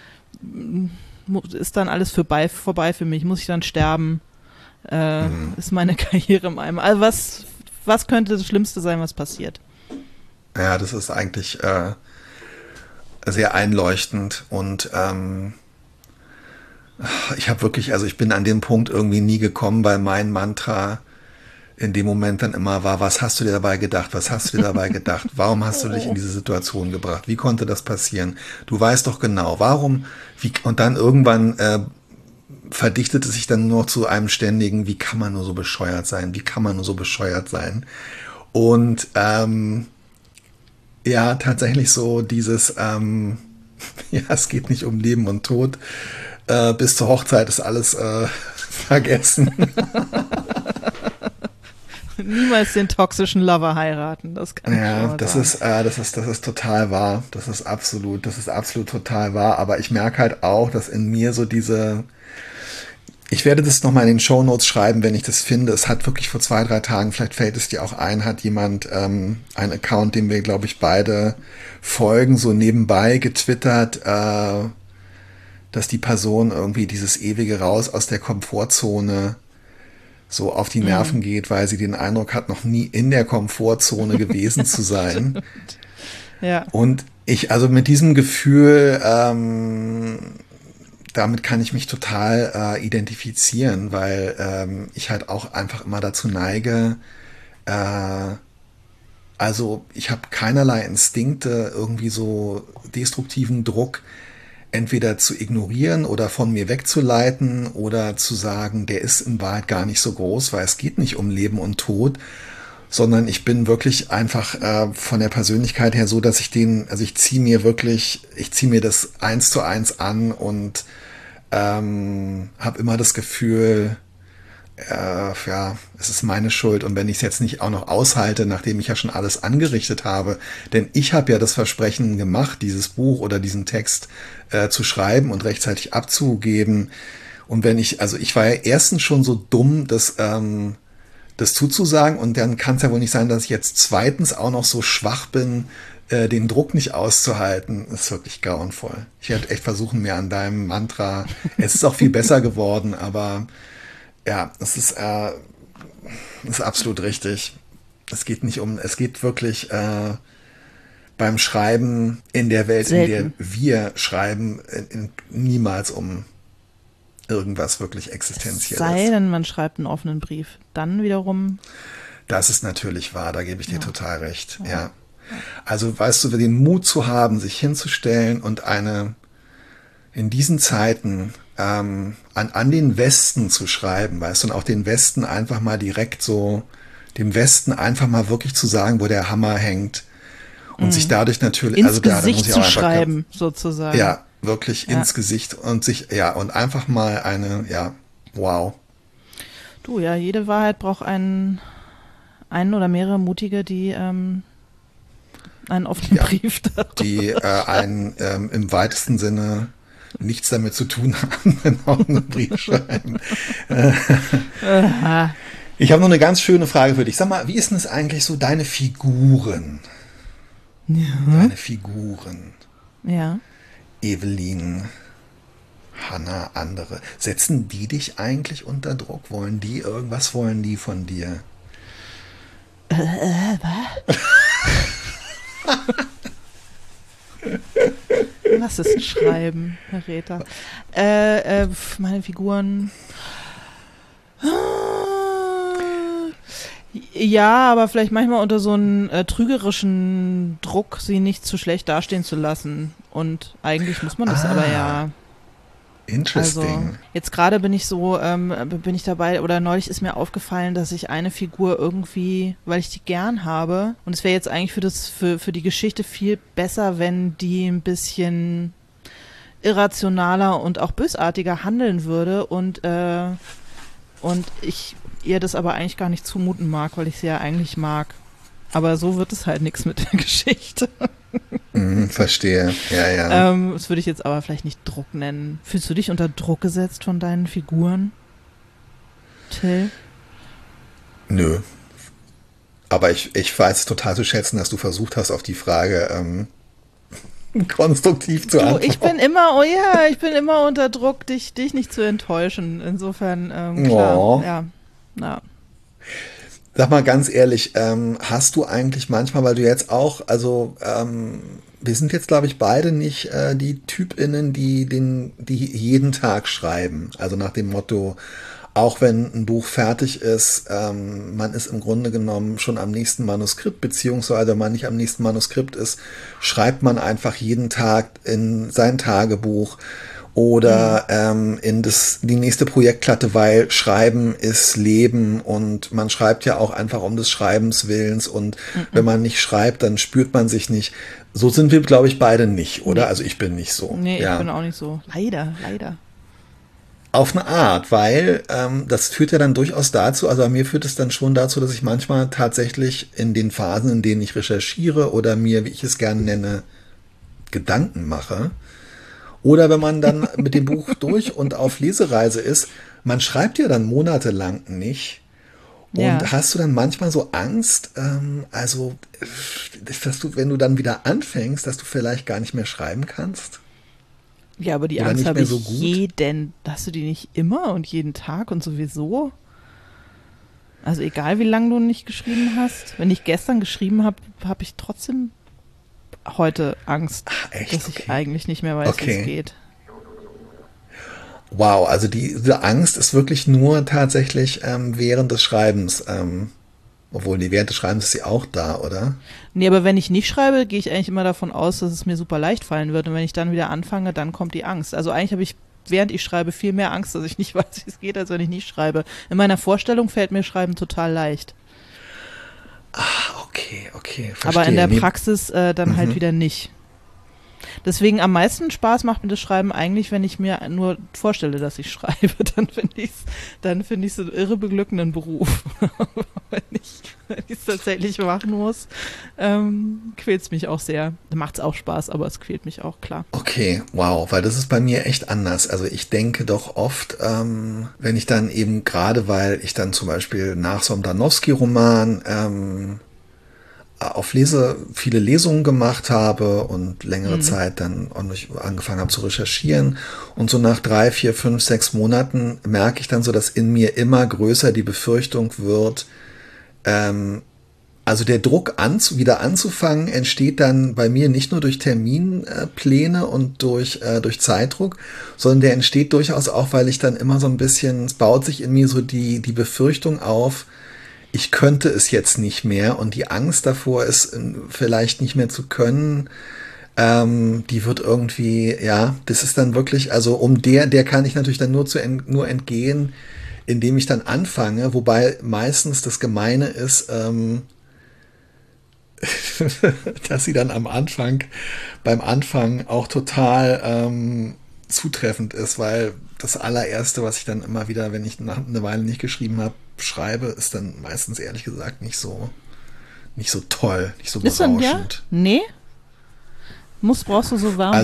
S1: ist dann alles vorbei für mich? Muss ich dann sterben? Ist meine Karriere im Eimer? Also was könnte das Schlimmste sein, was passiert?
S2: Ja, das ist eigentlich sehr einleuchtend und ich bin an den Punkt irgendwie nie gekommen, weil mein Mantra in dem Moment dann immer war, was hast du dir dabei gedacht? Was hast du dir dabei gedacht? Warum hast du dich in diese Situation gebracht? Wie konnte das passieren? Du weißt doch genau, warum, und dann irgendwann verdichtet es sich dann nur zu einem ständigen, wie kann man nur so bescheuert sein? Wie kann man nur so bescheuert sein? Und ja, tatsächlich so dieses, es geht nicht um Leben und Tod. Bis zur Hochzeit ist alles vergessen.
S1: Niemals den toxischen Lover heiraten, das kann ich schon mal
S2: sagen. Das ist total wahr. Das ist absolut total wahr. Aber ich merke halt auch, dass in mir so ich werde das nochmal in den Shownotes schreiben, wenn ich das finde. Es hat wirklich vor 2-3 Tagen, vielleicht fällt es dir auch ein, hat jemand einen Account, dem wir, glaube ich, beide folgen, so nebenbei getwittert, dass die Person irgendwie dieses ewige Raus aus der Komfortzone so auf die Nerven geht, weil sie den Eindruck hat, noch nie in der Komfortzone gewesen zu sein.
S1: Ja.
S2: Und also mit diesem Gefühl, damit kann ich mich total identifizieren, weil ich halt auch einfach immer dazu neige, also ich habe keinerlei Instinkte, irgendwie so destruktiven Druck entweder zu ignorieren oder von mir wegzuleiten oder zu sagen, der ist in Wahrheit gar nicht so groß, weil es geht nicht um Leben und Tod, sondern ich bin wirklich einfach von der Persönlichkeit her so, dass ich ich ziehe mir das 1:1 an und habe immer das Gefühl, es ist meine Schuld und wenn ich es jetzt nicht auch noch aushalte, nachdem ich ja schon alles angerichtet habe, denn ich habe ja das Versprechen gemacht, dieses Buch oder diesen Text zu schreiben und rechtzeitig abzugeben und ich war ja erstens schon so dumm, das zuzusagen und dann kann es ja wohl nicht sein, dass ich jetzt zweitens auch noch so schwach bin, den Druck nicht auszuhalten. Das ist wirklich grauenvoll. Ich werde echt versuchen, mir an deinem Mantra, es ist auch viel besser geworden, aber ja, es ist absolut richtig. Es geht wirklich beim Schreiben in der Welt,
S1: selten,
S2: in der wir schreiben, niemals um irgendwas wirklich Existenzielles.
S1: Sei denn, man schreibt einen offenen Brief. Dann wiederum.
S2: Das ist natürlich wahr, da gebe ich dir total recht. Ja. Also weißt du, den Mut zu haben, sich hinzustellen und in diesen Zeiten an den Westen zu schreiben, weißt du, und auch den Westen einfach mal direkt so, dem Westen einfach mal wirklich zu sagen, wo der Hammer hängt und sich dadurch natürlich,
S1: ins Gesicht zu schreiben, sozusagen.
S2: Ja, wirklich ins Gesicht und und einfach mal wow.
S1: Du, ja, jede Wahrheit braucht einen oder mehrere Mutige, die einen offenen Brief darüber.
S2: Die im weitesten Sinne nichts damit zu tun haben, wenn auch einen Brief schreiben. Ich habe noch eine ganz schöne Frage für dich. Sag mal, wie ist denn es eigentlich so, deine Figuren?
S1: Ja.
S2: Deine Figuren.
S1: Ja.
S2: Evelyn, Hannah, andere. Setzen die dich eigentlich unter Druck? Was wollen die von dir?
S1: Was? Was ist ein Schreiben, Herr Räther? Meine Figuren. Ja, aber vielleicht manchmal unter so einem trügerischen Druck, sie nicht zu schlecht dastehen zu lassen. Und eigentlich muss man das aber ja.
S2: Interesting.
S1: Also jetzt gerade bin ich dabei, oder neulich ist mir aufgefallen, dass ich eine Figur irgendwie, weil ich die gern habe, und es wäre jetzt eigentlich für die Geschichte viel besser, wenn die ein bisschen irrationaler und auch bösartiger handeln würde und ich ihr das aber eigentlich gar nicht zumuten mag, weil ich sie ja eigentlich mag. Aber so wird es halt nichts mit der Geschichte.
S2: Verstehe, ja.
S1: Das würde ich jetzt aber vielleicht nicht Druck nennen. Fühlst du dich unter Druck gesetzt von deinen Figuren, Till?
S2: Nö. Aber ich weiß es total zu schätzen, dass du versucht hast, auf die Frage konstruktiv zu antworten.
S1: Ich bin immer unter Druck, dich nicht zu enttäuschen. Insofern, klar, ja.
S2: Sag mal ganz ehrlich, hast du eigentlich manchmal, weil du jetzt auch, also wir sind jetzt, glaube ich, beide nicht die TypInnen, die jeden Tag schreiben. Also nach dem Motto, auch wenn ein Buch fertig ist, man ist im Grunde genommen schon am nächsten Manuskript, beziehungsweise wenn man nicht am nächsten Manuskript ist, schreibt man einfach jeden Tag in sein Tagebuch oder in die nächste Projektplatte, weil Schreiben ist Leben und man schreibt ja auch einfach um des Schreibens Willens und wenn man nicht schreibt, dann spürt man sich nicht. So sind wir, glaube ich, beide nicht, oder? Nee. Also ich bin nicht so.
S1: Nee, ich bin auch nicht so. Leider.
S2: Auf eine Art, weil das führt ja dann durchaus dazu, also bei mir führt es dann schon dazu, dass ich manchmal tatsächlich in den Phasen, in denen ich recherchiere oder mir, wie ich es gerne nenne, Gedanken mache. Oder wenn man dann mit dem Buch durch und auf Lesereise ist, man schreibt ja dann monatelang nicht. Und hast du dann manchmal so Angst, also, dass du, wenn du dann wieder anfängst, dass du vielleicht gar nicht mehr schreiben kannst?
S1: Ja, aber die Angst habe ich hast du die nicht immer und jeden Tag und sowieso? Also egal, wie lange du nicht geschrieben hast. Wenn ich gestern geschrieben habe, habe ich trotzdem heute Angst, dass ich eigentlich nicht mehr weiß, wie es geht.
S2: Wow, also diese Angst ist wirklich nur tatsächlich während des Schreibens. Obwohl, während des Schreibens ist sie auch da, oder?
S1: Nee, aber wenn ich nicht schreibe, gehe ich eigentlich immer davon aus, dass es mir super leicht fallen wird. Und wenn ich dann wieder anfange, dann kommt die Angst. Also eigentlich habe ich, während ich schreibe, viel mehr Angst, dass ich nicht weiß, wie es geht, als wenn ich nicht schreibe. In meiner Vorstellung fällt mir Schreiben total leicht.
S2: Okay, verstehe.
S1: Aber in der Praxis dann halt wieder nicht. Deswegen am meisten Spaß macht mir das Schreiben eigentlich, wenn ich mir nur vorstelle, dass ich schreibe. Dann finde ich es so einen irre beglückenden Beruf. Wenn ich es tatsächlich machen muss, quält es mich auch sehr. Macht es auch Spaß, aber es quält mich auch, klar.
S2: Okay, wow, weil das ist bei mir echt anders. Also ich denke doch oft, wenn ich dann eben gerade, weil ich dann zum Beispiel nach so einem Danowski-Roman viele Lesungen gemacht habe und längere Zeit dann auch noch angefangen habe zu recherchieren. Und so nach 3, 4, 5, 6 Monaten merke ich dann so, dass in mir immer größer die Befürchtung wird, also der Druck wieder anzufangen entsteht dann bei mir nicht nur durch Terminpläne und durch Zeitdruck, sondern der entsteht durchaus auch, weil ich dann immer so ein bisschen, es baut sich in mir so die Befürchtung auf, ich könnte es jetzt nicht mehr und die Angst davor, es vielleicht nicht mehr zu können, die wird irgendwie, ja, das ist dann wirklich, also der kann ich natürlich dann nur entgehen, indem ich dann anfange, wobei meistens das Gemeine ist, dass sie dann beim Anfang auch total zutreffend ist, weil das allererste, was ich dann immer wieder, wenn ich nach einer Weile nicht geschrieben habe, schreibe, ist dann meistens ehrlich gesagt nicht so toll, nicht so berauschend. Ja?
S1: Nee? Brauchst du so warm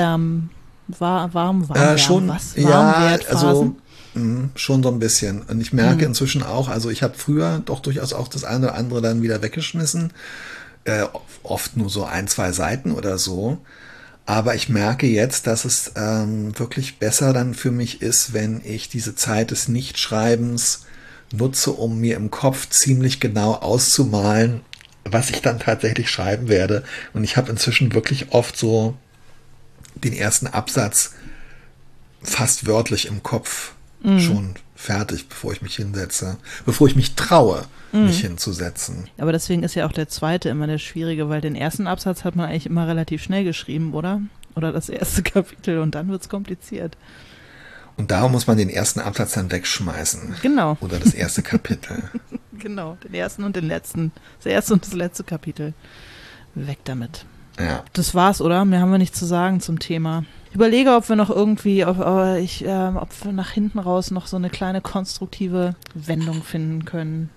S2: schon,
S1: was?
S2: Ja, also schon so ein bisschen. Und ich merke inzwischen auch, also ich habe früher doch durchaus auch das eine oder andere dann wieder weggeschmissen. Oft nur so 1, 2 Seiten oder so. Aber ich merke jetzt, dass es wirklich besser dann für mich ist, wenn ich diese Zeit des Nichtschreibens nutze, um mir im Kopf ziemlich genau auszumalen, was ich dann tatsächlich schreiben werde. Und ich habe inzwischen wirklich oft so den ersten Absatz fast wörtlich im Kopf schon fertig, bevor ich mich hinsetze, bevor ich mich traue, mich hinzusetzen.
S1: Aber deswegen ist ja auch der zweite immer der schwierige, weil den ersten Absatz hat man eigentlich immer relativ schnell geschrieben, oder? Oder das erste Kapitel und dann wird es kompliziert.
S2: Und darum muss man den ersten Absatz dann wegschmeißen.
S1: Genau.
S2: Oder das erste Kapitel.
S1: Genau, den ersten und den letzten. Das erste und das letzte Kapitel. Weg damit.
S2: Ja.
S1: Das war's, oder? Mehr haben wir nicht zu sagen zum Thema. Ich überlege, ob wir noch irgendwie, ob wir nach hinten raus noch so eine kleine konstruktive Wendung finden können.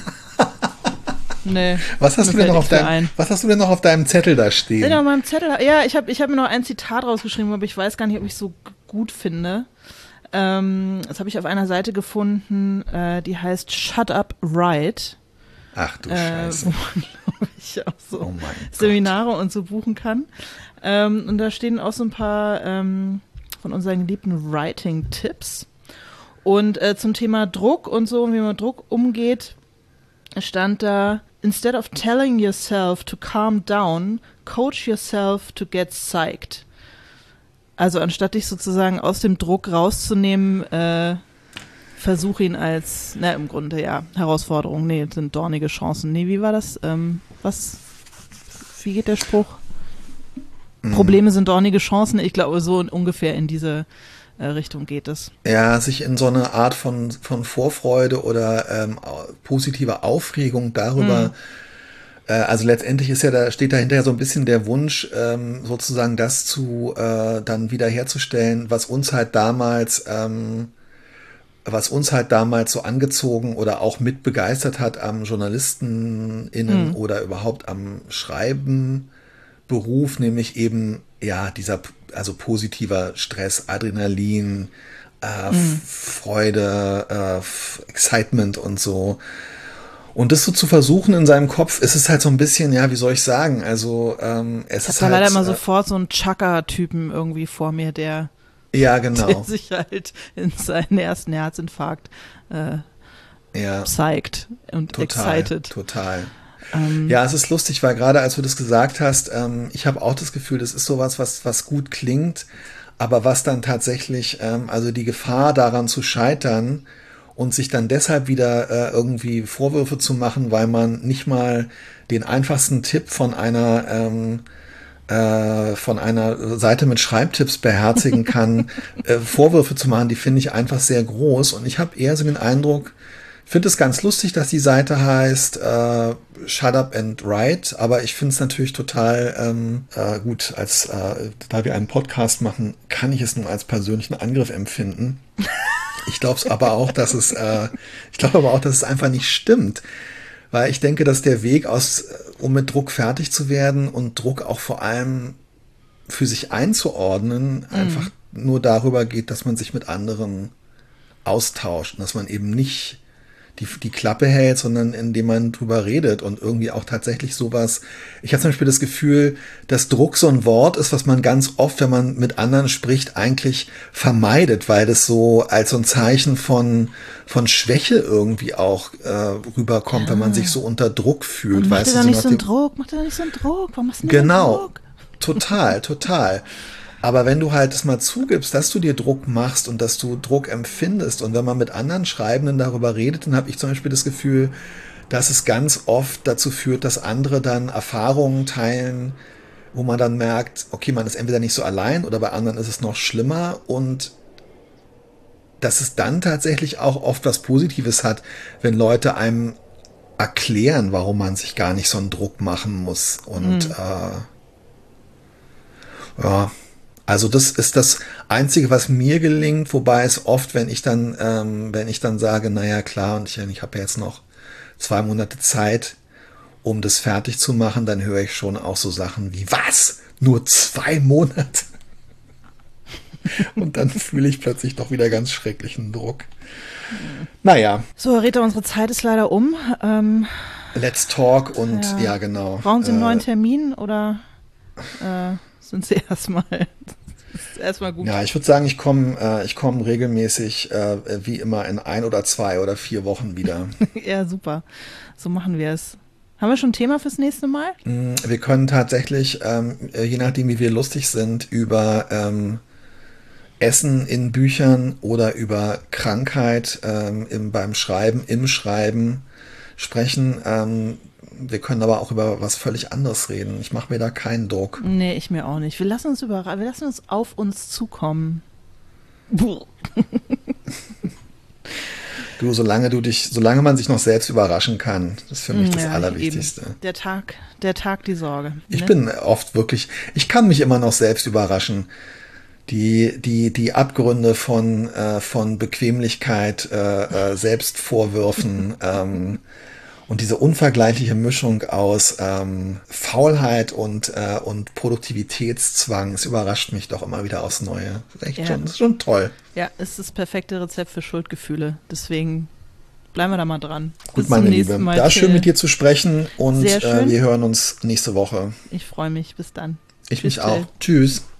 S1: Nee.
S2: Was hast du denn noch auf deinem Zettel da stehen?
S1: Auf meinem Zettel, ja, ich hab mir noch ein Zitat rausgeschrieben, aber ich weiß gar nicht, ob ich es so gut finde. Das habe ich auf einer Seite gefunden, die heißt Shut Up Right.
S2: Ach du Scheiße.
S1: Wo man, glaube ich, auch so Seminare und so buchen kann. Und da stehen auch so ein paar von unseren geliebten Writing-Tipps. Und zum Thema Druck und so, wie man mit Druck umgeht, stand da: Instead of telling yourself to calm down, coach yourself to get psyched. Also anstatt dich sozusagen aus dem Druck rauszunehmen, versuch ihn als, im Grunde ja, Herausforderung, sind dornige Chancen. Wie war das? Wie geht der Spruch? Probleme sind dornige Chancen. Ich glaube, so ungefähr in diese Richtung geht es.
S2: Ja, sich in so eine Art von Vorfreude oder positiver Aufregung darüber, also letztendlich steht dahinter so ein bisschen der Wunsch, sozusagen das dann wiederherzustellen, was uns halt damals so angezogen oder auch mit begeistert hat am JournalistenInnen oder überhaupt am Schreibenberuf, nämlich eben, ja, also positiver Stress, Adrenalin, Freude, Excitement und so. Und das so zu versuchen in seinem Kopf, ist es halt so ein bisschen, ja, wie soll ich sagen, also es ist halt... Ich habe
S1: leider immer sofort so einen Chaka-Typen irgendwie vor mir, der sich halt in seinen ersten Herzinfarkt zeigt und excited.
S2: Total. Ja, es ist lustig, weil gerade als du das gesagt hast, ich habe auch das Gefühl, das ist sowas, was gut klingt, aber was dann tatsächlich, also die Gefahr daran zu scheitern und sich dann deshalb wieder irgendwie Vorwürfe zu machen, weil man nicht mal den einfachsten Tipp von einer Seite mit Schreibtipps beherzigen kann, Vorwürfe zu machen, die finde ich einfach sehr groß. Und ich habe eher so den Eindruck, ich finde es ganz lustig, dass die Seite heißt Shut Up and Write, aber ich finde es natürlich total gut, da wir einen Podcast machen, kann ich es nur als persönlichen Angriff empfinden. Ich glaube aber auch, dass es einfach nicht stimmt. Weil ich denke, dass der Weg um mit Druck fertig zu werden und Druck auch vor allem für sich einzuordnen, einfach nur darüber geht, dass man sich mit anderen austauscht und dass man eben nicht die Klappe hält, sondern indem man drüber redet und irgendwie auch tatsächlich sowas. Ich habe zum Beispiel das Gefühl, dass Druck so ein Wort ist, was man ganz oft, wenn man mit anderen spricht, eigentlich vermeidet, weil das so als so ein Zeichen von Schwäche irgendwie auch rüberkommt, wenn man sich so unter Druck fühlt.
S1: Mach dir doch nicht so einen Druck, warum machst du nicht
S2: so
S1: Druck?
S2: Total. Aber wenn du halt das mal zugibst, dass du dir Druck machst und dass du Druck empfindest und wenn man mit anderen Schreibenden darüber redet, dann habe ich zum Beispiel das Gefühl, dass es ganz oft dazu führt, dass andere dann Erfahrungen teilen, wo man dann merkt, okay, man ist entweder nicht so allein oder bei anderen ist es noch schlimmer und dass es dann tatsächlich auch oft was Positives hat, wenn Leute einem erklären, warum man sich gar nicht so einen Druck machen muss und also das ist das Einzige, was mir gelingt, wobei es oft, wenn ich dann sage, naja klar, und ich habe ja jetzt noch 2 Monate Zeit, um das fertig zu machen, dann höre ich schon auch so Sachen wie, was? Nur 2 Monate? Und dann fühle ich plötzlich doch wieder ganz schrecklichen Druck. Naja.
S1: So, Herr Rita, unsere Zeit ist leider um.
S2: Let's talk und ja genau.
S1: Brauchen Sie einen neuen Termin oder sind Sie erstmal gut?
S2: Ja, ich würde sagen, ich komme regelmäßig wie immer in 1 oder 2 oder 4 Wochen wieder.
S1: Ja, super. So machen wir es. Haben wir schon ein Thema fürs nächste Mal?
S2: Wir können tatsächlich, je nachdem wie wir lustig sind, über Essen in Büchern oder über Krankheit beim Schreiben, im Schreiben sprechen. Wir können aber auch über was völlig anderes reden. Ich mache mir da keinen Druck.
S1: Nee, ich mir auch nicht. Wir lassen uns auf uns zukommen.
S2: Du, solange man sich noch selbst überraschen kann, das ist für mich das Allerwichtigste.
S1: Eben. Der Tag, die Sorge. Ne?
S2: Ich bin oft wirklich, ich kann mich immer noch selbst überraschen. Die Abgründe von Bequemlichkeit, Selbstvorwürfen und diese unvergleichliche Mischung aus Faulheit und Produktivitätszwang, es überrascht mich doch immer wieder aufs Neue. Das ist schon toll.
S1: Ja, es ist das perfekte Rezept für Schuldgefühle. Deswegen bleiben wir da mal dran.
S2: Gut, meine Liebe. Da ist schön mit dir zu sprechen und wir hören uns nächste Woche.
S1: Ich freue mich. Bis dann.
S2: Ich mich auch. Tschüss.